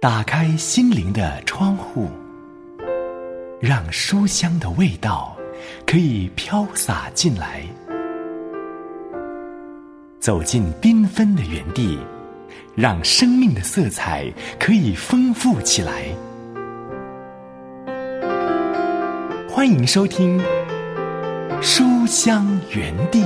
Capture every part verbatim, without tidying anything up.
打开心灵的窗户，让书香的味道可以飘洒进来。走进缤纷的园地，让生命的色彩可以丰富起来。欢迎收听书香园地。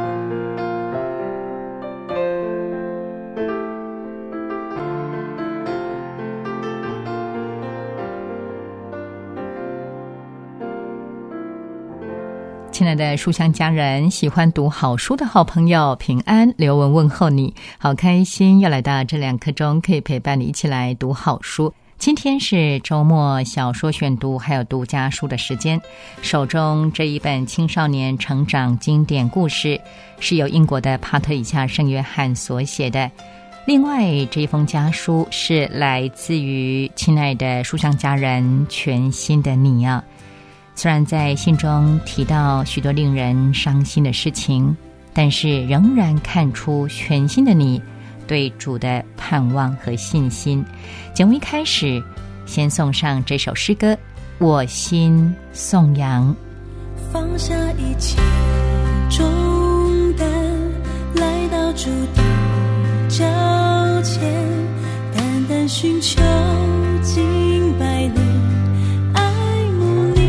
亲爱的书香家人，喜欢读好书的好朋友，平安，刘文问候你，好开心又来到这两刻钟，可以陪伴你一起来读好书。今天是周末小说选读还有独家书的时间，手中这一本青少年成长经典故事是由英国的帕特里夏圣约翰所写的。另外这一封家书是来自于亲爱的书香家人全新的你啊。虽然在信中提到许多令人伤心的事情，但是仍然看出全新的你对主的盼望和信心。节目一开始，先送上这首诗歌《我心颂扬》。 放下一切重担，来到主的脚前，单单寻求敬拜你，爱慕你。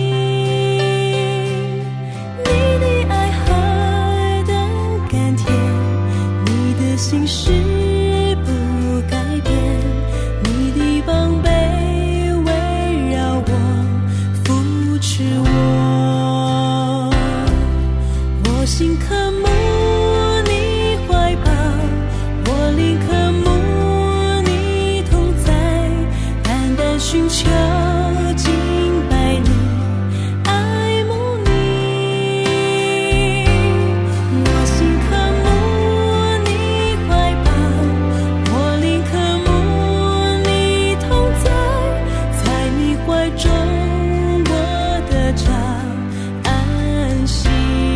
你的爱何等甘甜，你的心是不改变，你的膀臂围绕我，扶持我，我心渴慕你怀抱，我灵渴慕你同在，单单寻求敬拜你，爱慕你，我心渴慕你怀抱，我灵渴慕你同在，在你怀中我得着安息。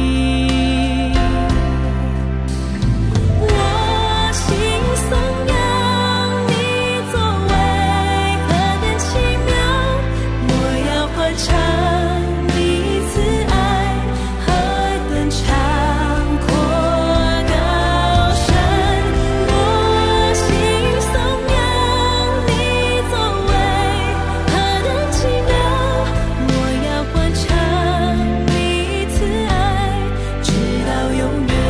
我心颂扬你作为何等奇妙，我要欢唱你慈爱何等长阔高深。我心颂扬你作为何等奇妙，我要欢唱你慈爱直到永远。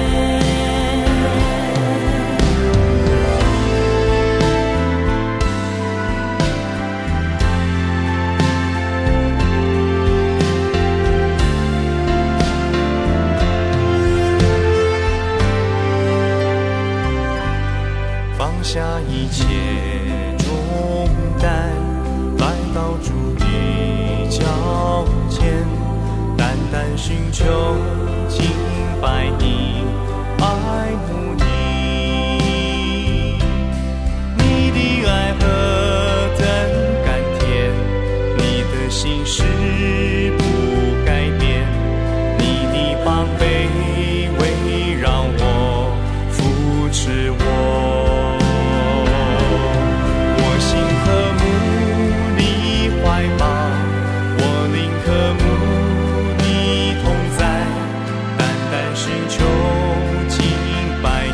放下一切重担，来到主的脚前，单单寻求敬拜你，爱慕你。你的爱何等甘甜，你的心是不改变，你的膀臂围绕我，扶持我。我心渴慕你怀抱，我灵渴慕你同在，单单寻求敬拜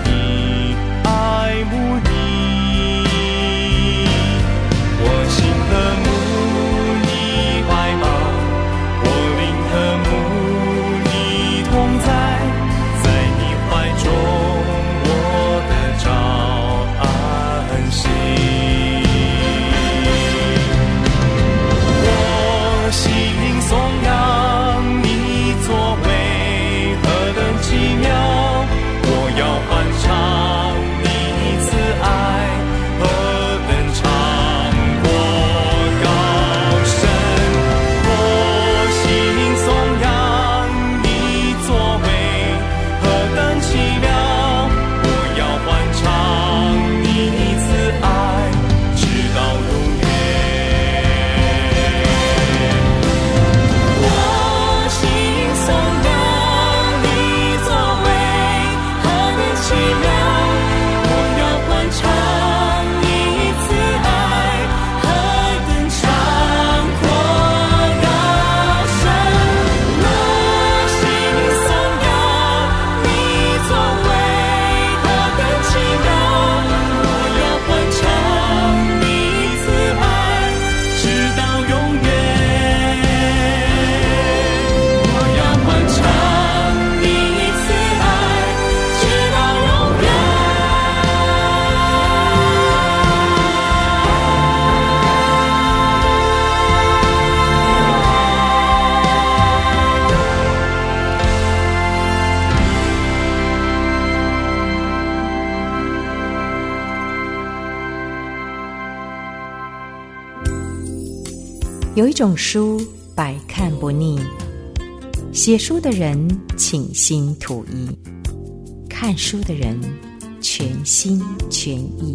有一种书百看不腻，写书的人倾心吐意，看书的人全心全意。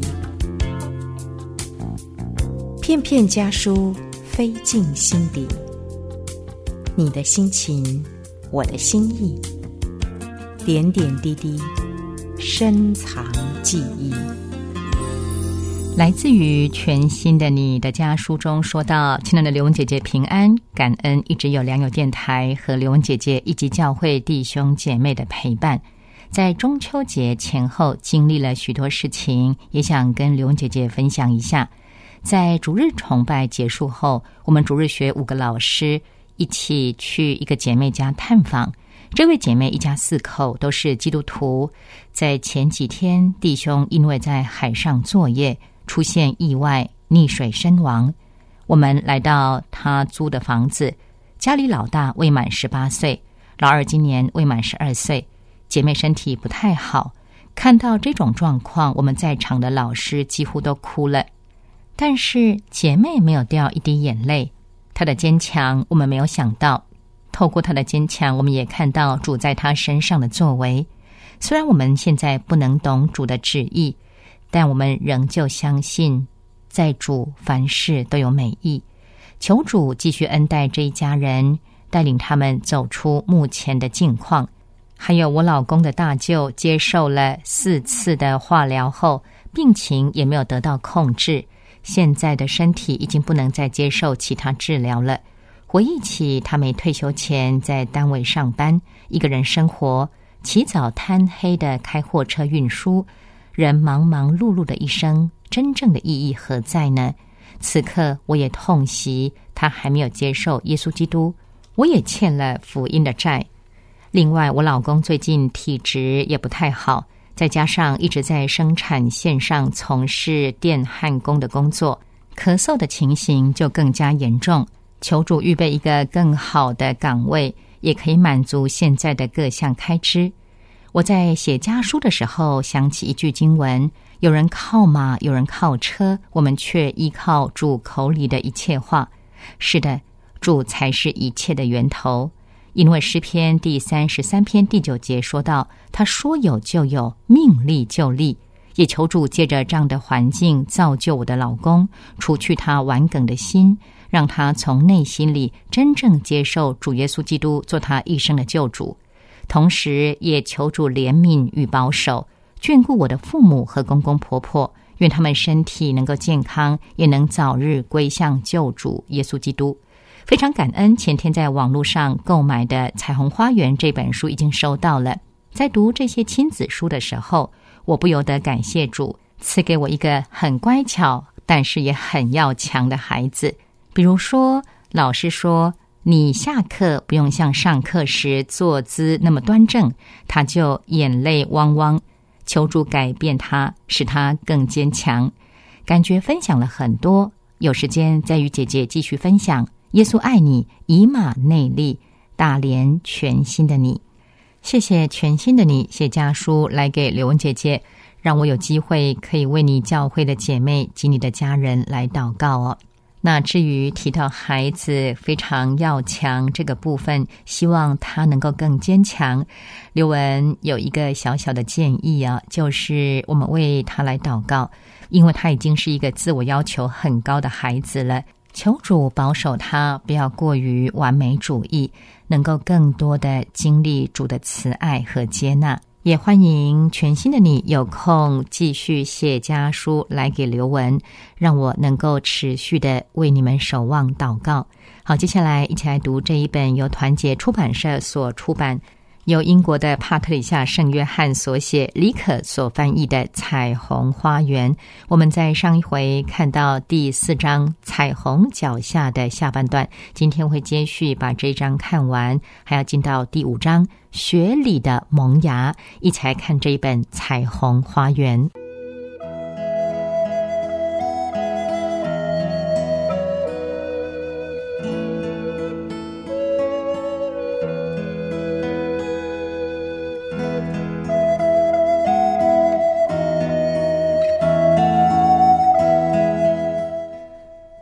片片家书飞进心底，你的心情，我的心意，点点滴滴深藏记忆。 来自于全新的你的家书中说到，亲爱的刘文姐姐平安，感恩一直有良友电台和刘文姐姐以及教会弟兄姐妹的陪伴，在中秋节前后经历了许多事情，也想跟刘文姐姐分享一下。在主日崇拜结束后，我们主日学五个老师一起去一个姐妹家探访。这位姐妹一家四口都是基督徒，在前几天弟兄因为在海上作业出现意外溺水身亡。我们来到他租的房子，家里老大未满十八岁，老二今年未满十二岁，姐妹身体不太好。看到这种状况，我们在场的老师几乎都哭了，但是姐妹没有掉一滴眼泪。她的坚强我们没有想到，透过她的坚强，我们也看到主在她身上的作为。虽然我们现在不能懂主的旨意，但我们仍旧相信在主凡事都有美意。求主继续恩待这一家人，带领他们走出目前的境况。还有我老公的大舅接受了四次的化疗后，病情也没有得到控制，现在的身体已经不能再接受其他治疗了。回忆起他没退休前在单位上班，一个人生活，起早贪黑的开货车运输，人忙忙碌碌的一生，真正的意义何在呢？此刻我也痛惜他还没有接受耶稣基督，我也欠了福音的债。另外我老公最近体质也不太好，再加上一直在生产线上从事电焊工的工作，咳嗽的情形就更加严重。求主预备一个更好的岗位，也可以满足现在的各项开支。我在写家书的时候想起一句经文，有人靠马，有人靠车，我们却依靠主口里的一切话。是的，主才是一切的源头。因为诗篇第三十三篇第九节说到，他说有就有，命立就立。也求主借着这样的环境造就我的老公，除去他顽梗的心，让他从内心里真正接受主耶稣基督做他一生的救主。同时也求主怜悯与保守，眷顾我的父母和公公婆婆，愿他们身体能够健康，也能早日归向救主耶稣基督。非常感恩前天在网络上购买的《彩虹花园》这本书已经收到了。在读这些亲子书的时候，我不由得感谢主赐给我一个很乖巧但是也很要强的孩子。比如说老师说你下课不用像上课时坐姿那么端正，他就眼泪汪汪。求主改变他，使他更坚强。感觉分享了很多，有时间再与姐姐继续分享。耶稣爱你，以马内利，大连全新的你。谢谢全新的你写家书来给刘文姐姐，让我有机会可以为你教会的姐妹及你的家人来祷告哦。那至于提到孩子非常要强这个部分，希望他能够更坚强，刘文有一个小小的建议啊，就是我们为他来祷告，因为他已经是一个自我要求很高的孩子了，求主保守他不要过于完美主义，能够更多的经历主的慈爱和接纳。也欢迎全新的你有空继续写家书来给刘文，让我能够持续的为你们守望祷告。好，接下来一起来读这一本由团结出版社所出版，由英国的帕特里夏圣约翰所写，李可所翻译的《彩虹花园》。我们在上一回看到第四章彩虹脚下的下半段，今天会接续把这一章看完，还要进到第五章雪里的萌芽，一起来看这一本《彩虹花园》。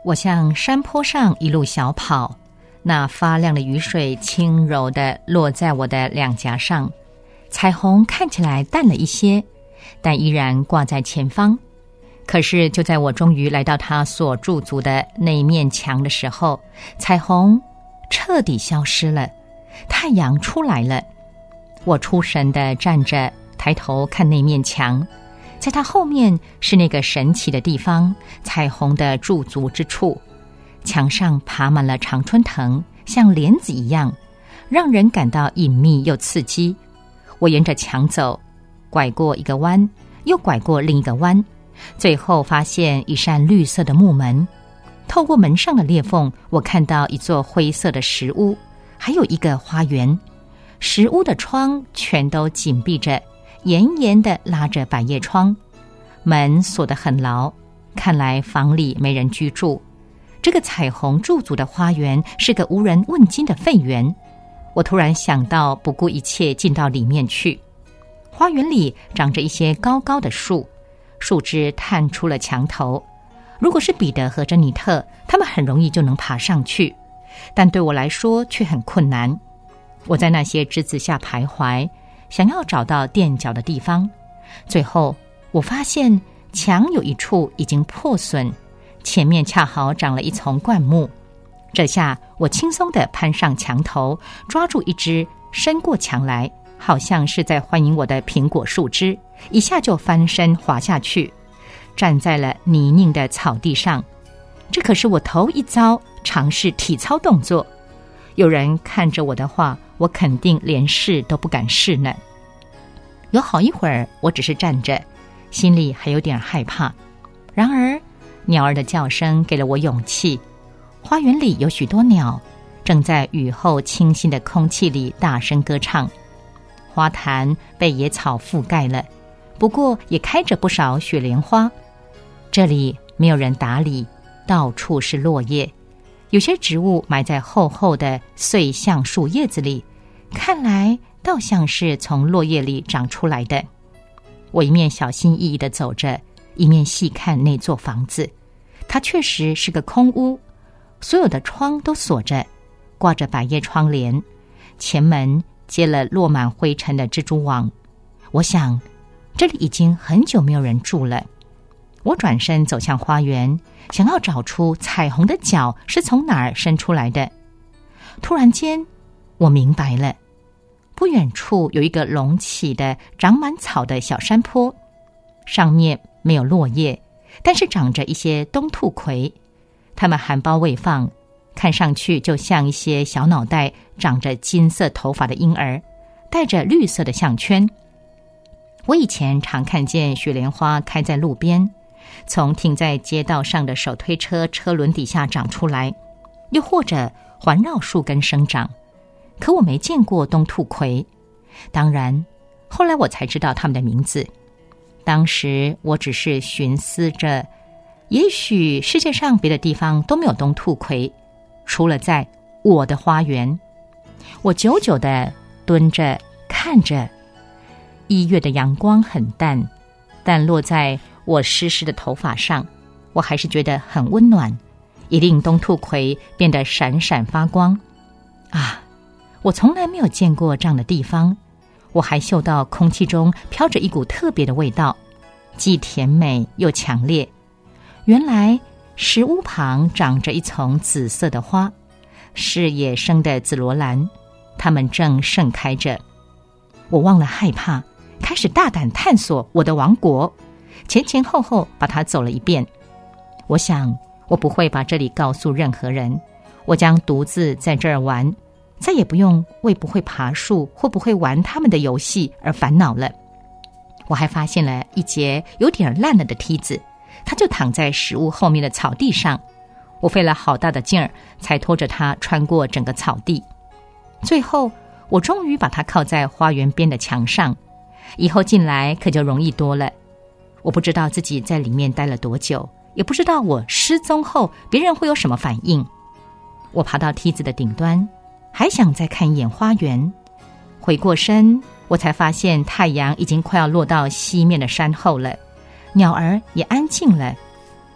我向山坡上一路小跑，那发亮的雨水轻柔地落在我的两颊上，彩虹看起来淡了一些，但依然挂在前方。可是就在我终于来到它所驻足的那一面墙的时候，彩虹彻底消失了，太阳出来了。我出神地站着，抬头看那面墙，在它后面是那个神奇的地方，彩虹的驻足之处。墙上爬满了常春藤，像帘子一样，让人感到隐秘又刺激。我沿着墙走，拐过一个弯，又拐过另一个弯，最后发现一扇绿色的木门。透过门上的裂缝，我看到一座灰色的石屋，还有一个花园。石屋的窗全都紧闭着，严严地拉着百叶窗，门锁得很牢，看来房里没人居住。这个彩虹驻足的花园是个无人问津的废园。我突然想到，不顾一切进到里面去。花园里长着一些高高的树，树枝探出了墙头。如果是彼得和珍妮特，他们很容易就能爬上去，但对我来说却很困难。我在那些枝子下徘徊，想要找到垫脚的地方。最后我发现墙有一处已经破损，前面恰好长了一丛灌木。这下我轻松地攀上墙头，抓住一只伸过墙来，好像是在欢迎我的苹果树枝，一下就翻身滑下去，站在了泥泞的草地上。这可是我头一遭尝试体操动作，有人看着我的话，我肯定连试都不敢试呢。有好一会儿我只是站着，心里还有点害怕。然而鸟儿的叫声给了我勇气，花园里有许多鸟正在雨后清新的空气里大声歌唱。花坛被野草覆盖了，不过也开着不少雪莲花。这里没有人打理，到处是落叶，有些植物埋在厚厚的碎橡树叶子里，看来倒像是从落叶里长出来的。我一面小心翼翼地走着，一面细看那座房子。它确实是个空屋，所有的窗都锁着，挂着百叶窗帘，前门接了落满灰尘的蜘蛛网。我想这里已经很久没有人住了。我转身走向花园，想要找出彩虹的脚是从哪儿伸出来的。突然间我明白了，不远处有一个隆起的长满草的小山坡，上面没有落叶，但是长着一些冬兔葵，它们含苞未放，看上去就像一些小脑袋长着金色头发的婴儿，戴着绿色的项圈。我以前常看见雪莲花开在路边，从停在街道上的手推车车轮底下长出来，又或者环绕树根生长，可我没见过冬兔葵。当然后来我才知道它们的名字。当时我只是寻思着，也许世界上别的地方都没有冬兔葵，除了在我的花园。我久久地蹲着看着，一月的阳光很淡，但落在我湿湿的头发上，我还是觉得很温暖，也令冬兔葵变得闪闪发光。啊，我从来没有见过这样的地方。我还嗅到空气中飘着一股特别的味道，既甜美又强烈。原来石屋旁长着一丛紫色的花，是野生的紫罗兰，它们正盛开着。我忘了害怕，开始大胆探索我的王国，前前后后把它走了一遍。我想我不会把这里告诉任何人，我将独自在这儿玩，再也不用为不会爬树或不会玩他们的游戏而烦恼了。我还发现了一节有点烂了的梯子，它就躺在石屋后面的草地上。我费了好大的劲儿才拖着它穿过整个草地，最后我终于把它靠在花园边的墙上。以后进来可就容易多了。我不知道自己在里面待了多久，也不知道我失踪后别人会有什么反应。我爬到梯子的顶端，还想再看一眼花园。回过身，我才发现太阳已经快要落到西面的山后了，鸟儿也安静了，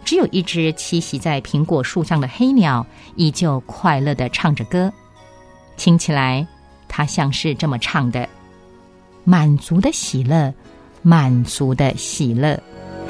只有一只栖息在苹果树上的黑鸟依旧快乐地唱着歌，听起来它像是这么唱的：满足的喜乐，满足的喜乐。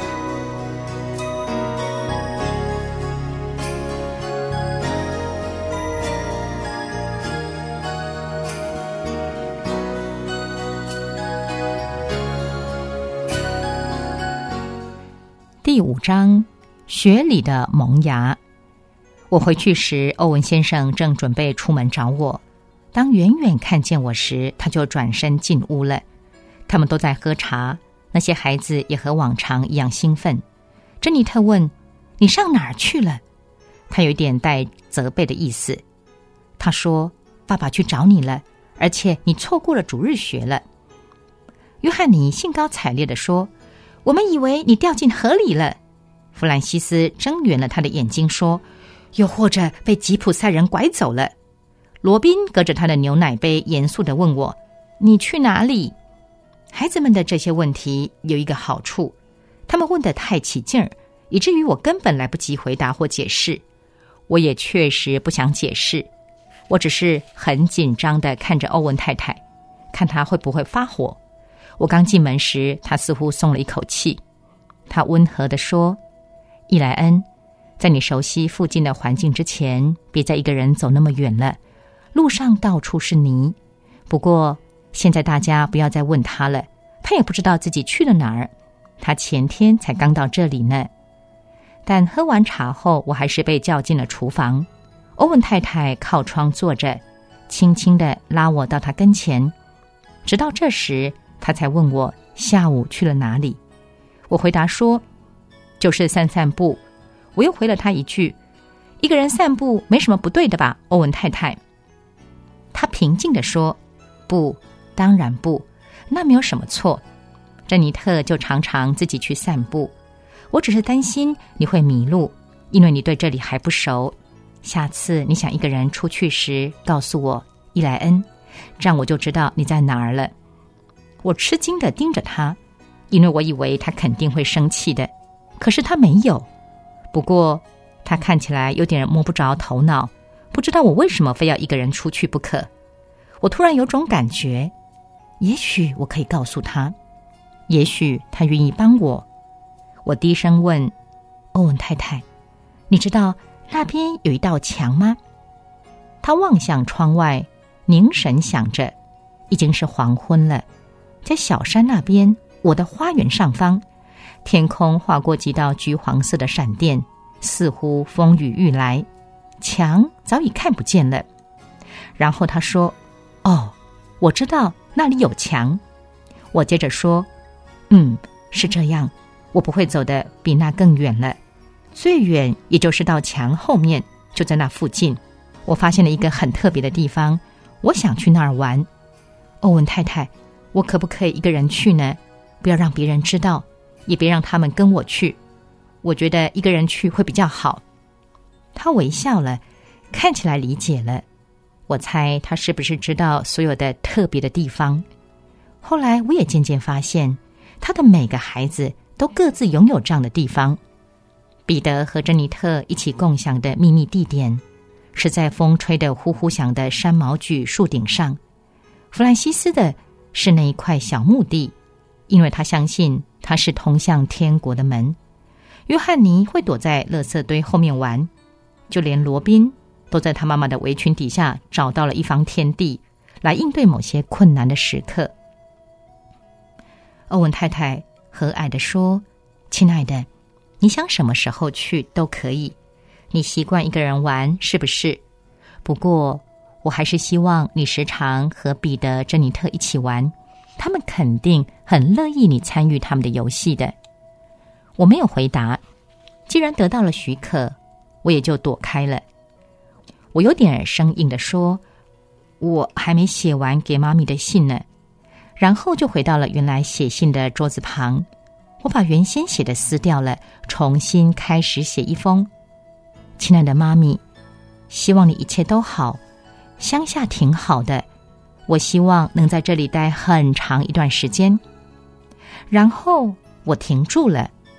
第五章，雪里的萌芽。我回去时，欧文先生正准备出门找我。当远远看见我时，他就转身进屋了。他们都在喝茶，那些孩子也和往常一样兴奋。珍妮特问：“你上哪儿去了？”他有一点带责备的意思。他说：“爸爸去找你了，而且你错过了主日学了。”约翰尼兴高采烈地说：“我们以为你掉进河里了。”弗兰西斯睁圆了他的眼睛说：“又或者被吉普赛人拐走了。”罗宾隔着他的牛奶杯严肃地问我：“你去哪里？”孩子们的这些问题有一个好处，他们问得太起劲儿，以至于我根本来不及回答或解释。我也确实不想解释，我只是很紧张地看着欧文太太，看她会不会发火。我刚进门时，她似乎松了一口气。她温和地说：“伊莱恩，在你熟悉附近的环境之前，别再一个人走那么远了。路上到处是泥。不过现在大家不要再问他了，他也不知道自己去了哪儿。他前天才刚到这里呢。”但喝完茶后，我还是被叫进了厨房。欧文太太靠窗坐着，轻轻地拉我到她跟前。直到这时，她才问我下午去了哪里。我回答说：“就是散散步。”我又回了她一句：“一个人散步没什么不对的吧，欧文太太？”她平静地说：“不，当然不，那没有什么错。珍妮特就常常自己去散步，我只是担心你会迷路，因为你对这里还不熟。下次你想一个人出去时，告诉我，伊莱恩，这样我就知道你在哪儿了。”我吃惊地盯着他，因为我以为他肯定会生气的，可是他没有。不过他看起来有点摸不着头脑，不知道我为什么非要一个人出去不可。我突然有种感觉，也许我可以告诉他，也许他愿意帮我。我低声问：“欧文太太，你知道那边有一道墙吗？”他望向窗外，凝神想着。已经是黄昏了，在小山那边，我的花园上方，天空划过几道橘黄色的闪电，似乎风雨欲来，墙早已看不见了。然后他说：“哦，我知道那里有墙。”我接着说：“嗯，是这样，我不会走得比那更远了，最远也就是到墙后面，就在那附近。我发现了一个很特别的地方，我想去那儿玩。欧文太太，我可不可以一个人去呢？不要让别人知道，也别让他们跟我去。我觉得一个人去会比较好。”他微笑了，看起来理解了。我猜他是不是知道所有的特别的地方？后来我也渐渐发现，他的每个孩子都各自拥有这样的地方。彼得和珍妮特一起共享的秘密地点，是在风吹得呼呼响的山毛榉树顶上。弗兰西斯的是那一块小墓地，因为他相信它是通向天国的门。约翰尼会躲在垃圾堆后面玩，就连罗宾都在他妈妈的围裙底下找到了一方天地，来应对某些困难的时刻。欧文太太和蔼地说：“亲爱的，你想什么时候去都可以，你习惯一个人玩是不是？不过我还是希望你时常和彼得、珍妮特一起玩，他们肯定很乐意你参与他们的游戏的。”我没有回答，既然得到了许可，我也就躲开了。我有点生硬地说：“我还没写完给妈咪的信呢。”然后就回到了原来写信的桌子旁，我把原先写的撕掉了，重新开始写一封：“亲爱的妈咪，希望你一切都好，乡下挺好的，我希望能在这里待很长一段时间。”然后我停住了，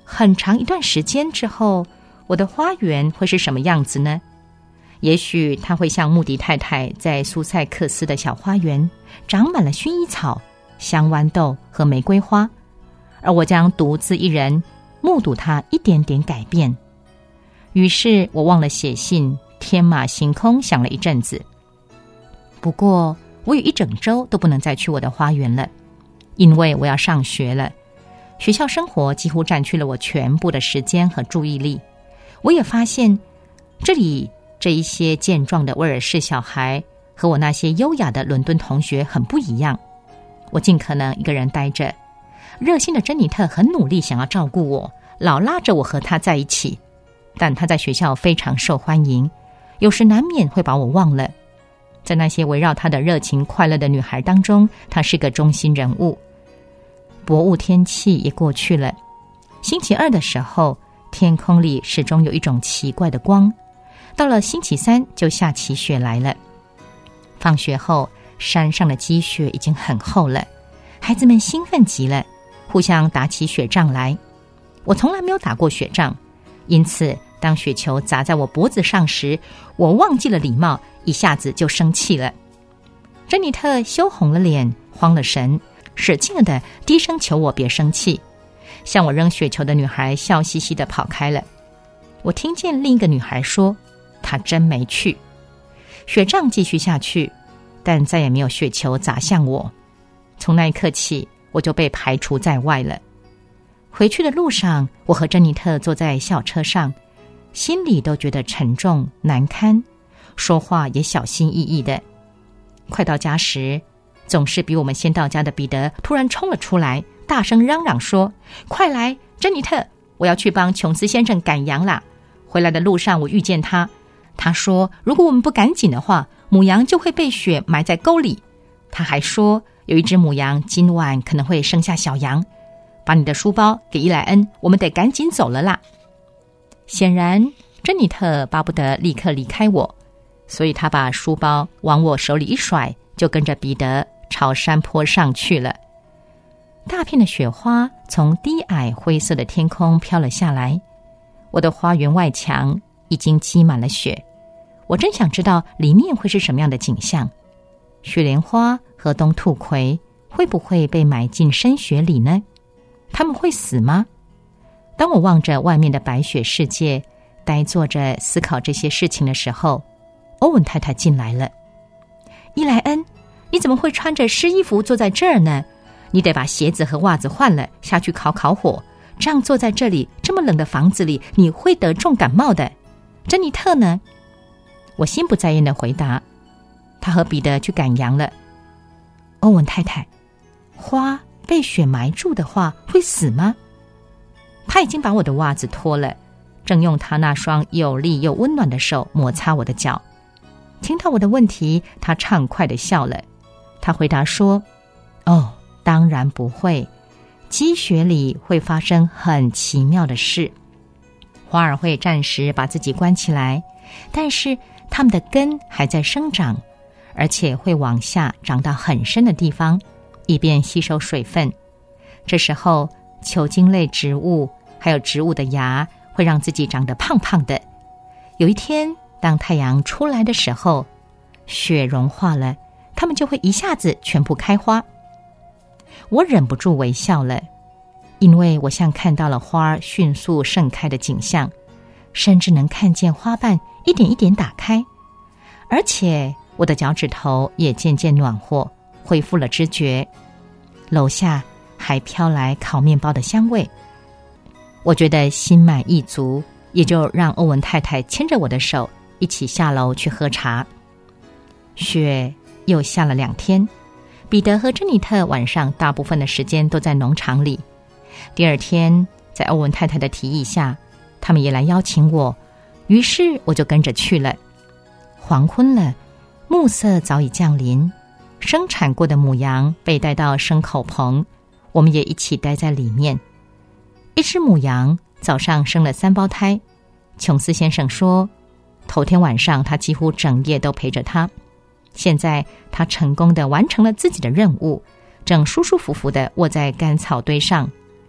很长一段时间之后，我的花园会是什么样子呢？也许它会像穆迪太太在苏塞克斯的小花园，长满了薰衣草、香豌豆和玫瑰花，而我将独自一人目睹它一点点改变。于是我忘了写信，天马行空想了一阵子。不过我有一整周都不能再去我的花园了，因为我要上学了。学校生活几乎占据了我全部的时间和注意力。我也发现这里这一些健壮的威尔士小孩和我那些优雅的伦敦同学很不一样。我尽可能一个人待着，热心的珍妮特很努力想要照顾我，老拉着我和她在一起，但她在学校非常受欢迎，有时难免会把我忘了。在那些围绕她的热情快乐的女孩当中，她是个中心人物。薄雾天气也过去了，星期二的时候，天空里始终有一种奇怪的光。到了星期三就下起雪来了。放学后，山上的积雪已经很厚了，孩子们兴奋极了，互相打起雪仗来。我从来没有打过雪仗，因此当雪球砸在我脖子上时，我忘记了礼貌，一下子就生气了。珍妮特羞红了脸，慌了神，使劲的低声求我别生气。向我扔雪球的女孩笑嘻嘻的跑开了。我听见另一个女孩说，她真没趣。雪仗继续下去，但再也没有雪球砸向我。从那一刻起，我就被排除在外了。回去的路上，我和珍妮特坐在校车上，心里都觉得沉重难堪，说话也小心翼翼的。快到家时，总是比我们先到家的彼得突然冲了出来，大声嚷嚷说，快来，珍妮特，我要去帮琼斯先生赶羊啦。回来的路上我遇见他，他说如果我们不赶紧的话，母羊就会被雪埋在沟里。他还说有一只母羊今晚可能会生下小羊。把你的书包给伊莱恩，我们得赶紧走了啦。显然珍妮特巴不得立刻离开我，所以他把书包往我手里一甩，就跟着彼得朝山坡上去了。大片的雪花从低矮灰色的天空飘了下来，我的花园外墙已经积满了雪。我真想知道里面会是什么样的景象。雪莲花和冬兔葵会不会被埋进深雪里呢？他们会死吗？当我望着外面的白雪世界，呆坐着思考这些事情的时候，欧文太太进来了。伊莱恩，你怎么会穿着湿衣服坐在这儿呢？你得把鞋子和袜子换了，下去烤烤火。这样坐在这里这么冷的房子里，你会得重感冒的。珍妮特呢？我心不在焉地回答，他和彼得去赶羊了。欧文太太，花被雪埋住的话会死吗？他已经把我的袜子脱了，正用他那双有力又温暖的手摩擦我的脚。听到我的问题，他畅快地笑了。他回答说，哦，当然不会，积雪里会发生很奇妙的事。花儿会暂时把自己关起来，但是它们的根还在生长，而且会往下长到很深的地方，以便吸收水分。这时候球茎类植物还有植物的芽会让自己长得胖胖的。有一天当太阳出来的时候，雪融化了，它们就会一下子全部开花。我忍不住微笑了，因为我像看到了花迅速盛开的景象，甚至能看见花瓣一点一点打开，而且我的脚趾头也渐渐暖和，恢复了知觉。楼下还飘来烤面包的香味，我觉得心满意足，也就让欧文太太牵着我的手一起下楼去喝茶。雪又下了两天，彼得和珍妮特晚上大部分的时间都在农场里。第二天在欧文太太的提议下，他们也来邀请我，于是我就跟着去了。黄昏了，暮色早已降临，生产过的母羊被带到牲口棚，我们也一起待在里面。一只母羊早上生了三胞胎，琼斯先生说，头天晚上他几乎整夜都陪着他。现在他成功地完成了自己的任务，正舒舒服服地卧在干草堆上。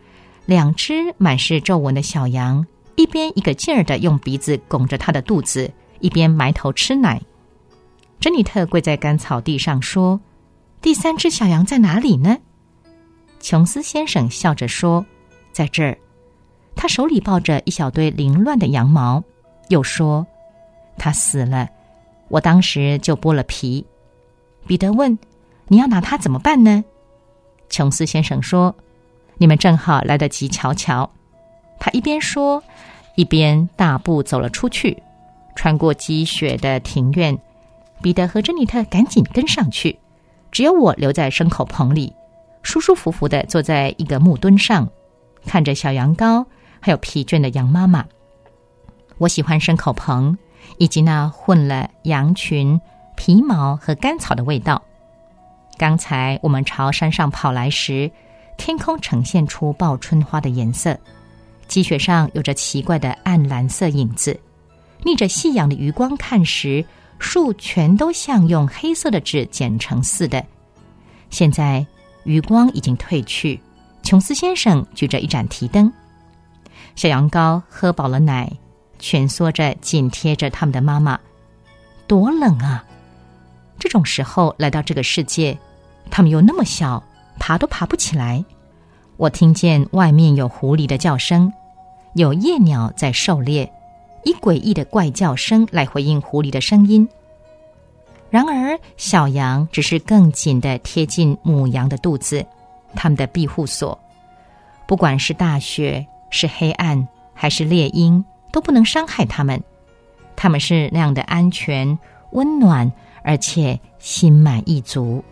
两只满是皱纹的小羊，一边一个劲儿地用鼻子拱着它的肚子，一边埋头吃奶。珍妮特跪在干草地上说：第三只小羊在哪里呢？琼斯先生笑着说：在这儿。他手里抱着一小堆凌乱的羊毛，又说：他死了，我当时就剥了皮。彼得问：你要拿它怎么办呢？琼斯先生说：你们正好来得及瞧瞧。他一边说，一边大步走了出去，穿过积雪的庭院。彼得和珍妮特赶紧跟上去，只有我留在牲口棚里，舒舒服服地坐在一个木墩上，看着小羊羔还有疲倦的羊妈妈。我喜欢牲口棚以及那混了羊群、皮毛和干草的味道。刚才我们朝山上跑来时，天空呈现出报春花的颜色，积雪上有着奇怪的暗蓝色影子。逆着夕阳的余光看时，树全都像用黑色的纸剪成似的。现在余光已经褪去，琼斯先生举着一盏提灯。小羊羔喝饱了奶，蜷缩着紧贴着他们的妈妈。多冷啊！这种时候来到这个世界，他们又那么小，爬都爬不起来。我听见外面有狐狸的叫声，有夜鸟在狩猎，以诡异的怪叫声来回应狐狸的声音。然而小羊只是更紧地贴近母羊的肚子，它们的庇护所。不管是大雪，是黑暗，还是猎鹰，都不能伤害它们。它们是那样的安全、温暖，而且心满意足。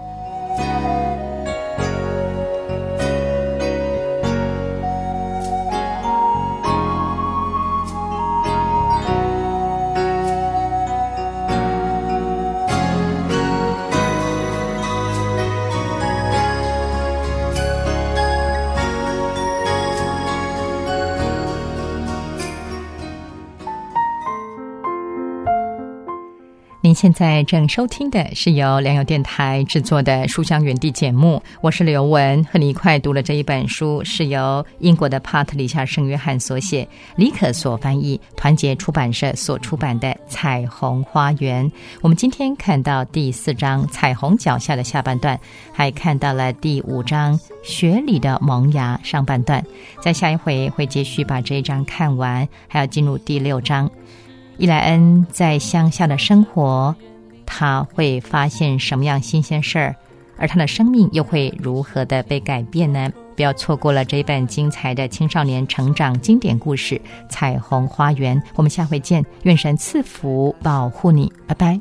您现在正收听的是由良友电台制作的书香园地节目，我是刘文，和你一块读了这一本书，是由英国的帕特里夏圣约翰所写，李可所翻译，团结出版社所出版的《彩虹花园》。我们今天看到第四章彩虹脚下的下半段，还看到了第五章雪里的萌芽上半段，在下一回会继续把这一章看完，还要进入第六章。伊莱恩在乡下的生活，他会发现什么样新鲜事儿，而他的生命又会如何的被改变呢？不要错过了这一本精彩的青少年成长经典故事《彩虹花园》。我们下回见，愿神赐福保护你，拜拜。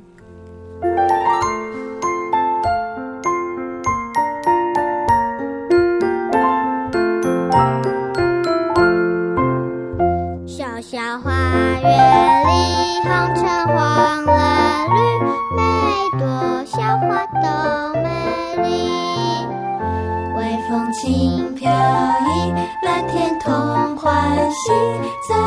小小花园里红橙黄蓝绿，每朵小花都美丽。微风轻飘逸，蓝天同欢喜，在